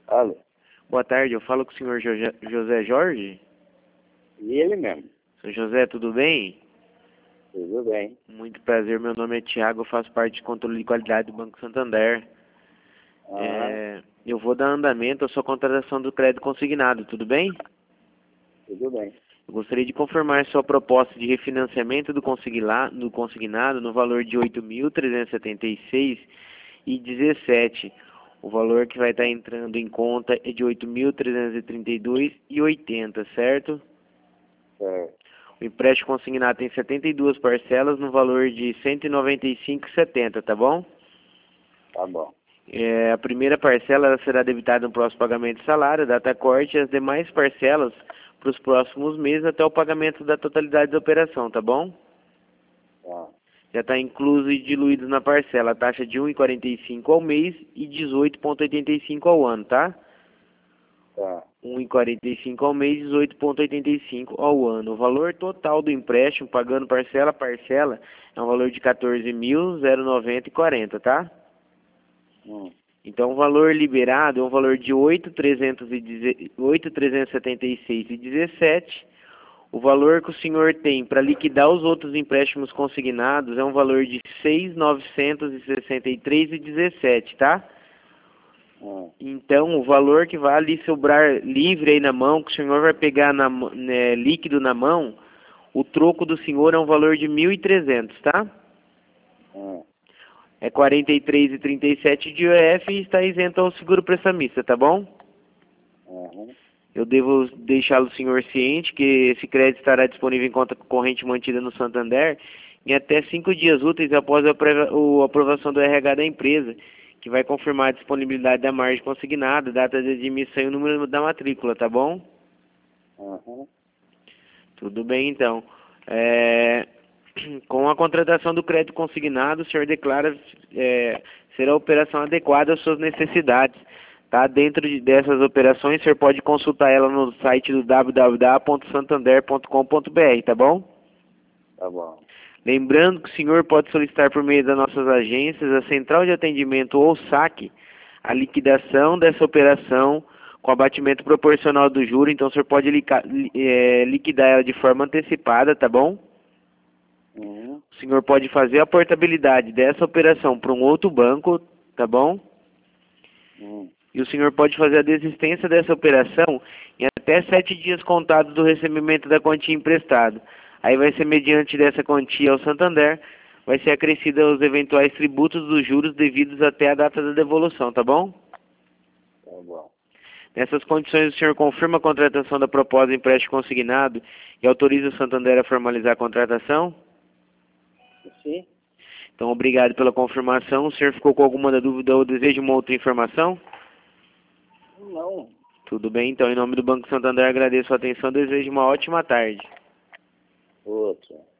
Alô, Boa tarde, eu falo com o senhor José Jorge. e ele mesmo? Senhor José, tudo bem? Tudo bem. Muito prazer, meu nome é Thiago, eu faço parte de controle de qualidade do Banco Santander. Aham, Eu vou dar andamento à sua contratação do crédito consignado, tudo bem? tudo bem. Eu gostaria de confirmar sua proposta de refinanciamento do consignado no valor de R$ 8.376,17. O valor que vai estar entrando em conta é de R$ 8.332,80, certo? Certo, O empréstimo consignado tem 72 parcelas no valor de R$ 195,70, tá bom? tá bom. A primeira parcela ela será debitada no próximo pagamento de salário, data corte, e as demais parcelas para os próximos meses até o pagamento da totalidade da operação, tá bom? Tá, Já está incluso e diluído na parcela a taxa de 1,45 ao mês e 18,85 ao ano, tá? tá. 1,45 ao mês, 18,85 ao ano. O valor total do empréstimo, pagando parcela a parcela, é um valor de 14.090,40, tá? Hum, Então, o valor liberado é um valor de 8.376,17. O valor que o senhor tem para liquidar os outros empréstimos consignados é um valor de 6.963,17, tá? Então, o valor que vai ali sobrar livre aí na mão, que o senhor vai pegar líquido na mão, o troco do senhor é um valor de 1.300, tá? hum, É 43,37 de IOF e está isento ao seguro prestamista, tá bom? uhum. Eu devo deixá-lo senhor ciente que esse crédito estará disponível em conta corrente mantida no Santander em até 5 dias úteis após a aprovação do RH da empresa, que vai confirmar a disponibilidade da margem consignada, data de admissão e o número da matrícula, tá bom? Uhum. Tudo bem, então. Com a contratação do crédito consignado, o senhor declara ser a operação adequada às suas necessidades. Tá? Dessas operações, o senhor pode consultar ela no site do www.santander.com.br, tá bom? Tá bom. Lembrando que o senhor pode solicitar por meio das nossas agências, a central de atendimento ou saque, a liquidação dessa operação com abatimento proporcional do juro. Então o senhor pode liquidar ela de forma antecipada, tá bom? Uhum. O senhor pode fazer a portabilidade dessa operação para um outro banco, tá bom? Uhum. E o senhor pode fazer a desistência dessa operação em até 7 dias contados do recebimento da quantia emprestada. Aí vai ser mediante dessa quantia ao Santander, vai ser acrescida os eventuais tributos dos juros devidos até a data da devolução, tá bom? Tá bom. Nessas condições, o senhor confirma a contratação da proposta de empréstimo consignado e autoriza o Santander a formalizar a contratação? Sim? Então, obrigado pela confirmação. O senhor ficou com alguma dúvida ou deseja uma outra informação? Não. Tudo bem, então, em nome do Banco Santander, agradeço a atenção e desejo uma ótima tarde. Outra.